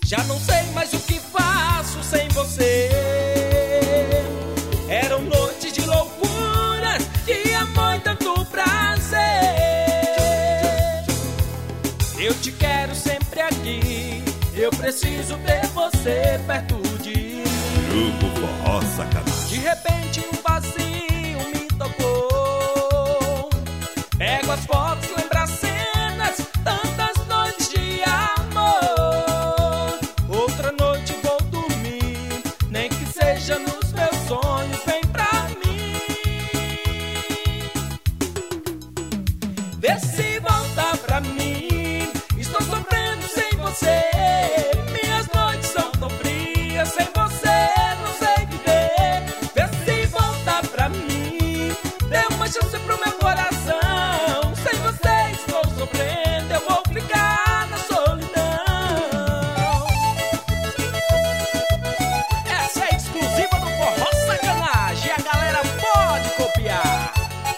Já não sei mais o que faço sem você. Eram noites de loucuras, de amor e tanto prazer. Eu te quero sempre aqui, eu preciso ter você perto de mim. Grupo Forró Sacanagem. De repente um vazio me tocou. Pego as fotos, lembro as cenas, tantas noites de amor. Outra noite vou dormir, nem que seja nos meus sonhos, vem pra mim. Vê se volta pra mim, estou sofrendo sem você. Minhas noites são tão frias, sem você não sei viver. Vê se volta pra mim, dê uma chance pro meu coração. Sem você estou sofrendo, eu vou ficar na solidão. Essa é exclusiva do Forró Sacanagem, a galera pode copiar.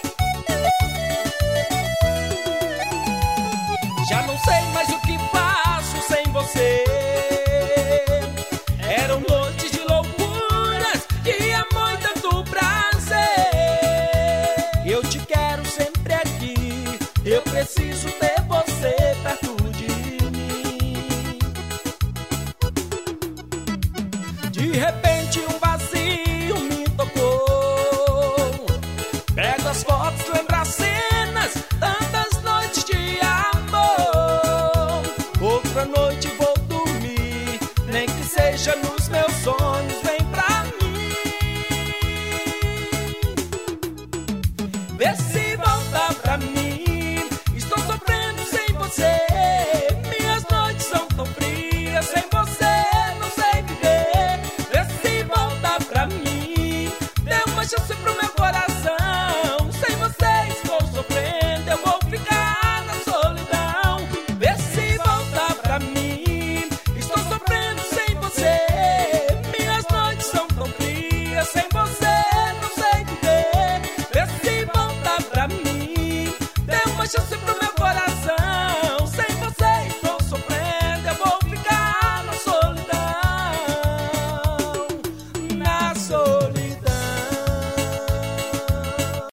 Já não sei mais o que faço sem você. Eram noites de loucuras, de amor e tanto prazer. Eu te quero sempre aqui, eu preciso ter você perto de mim. De repente um vazio me tocou. Pego as fotos, lembro as cenas, tantas noites de amor. Outra noite vou dormir, nem que seja no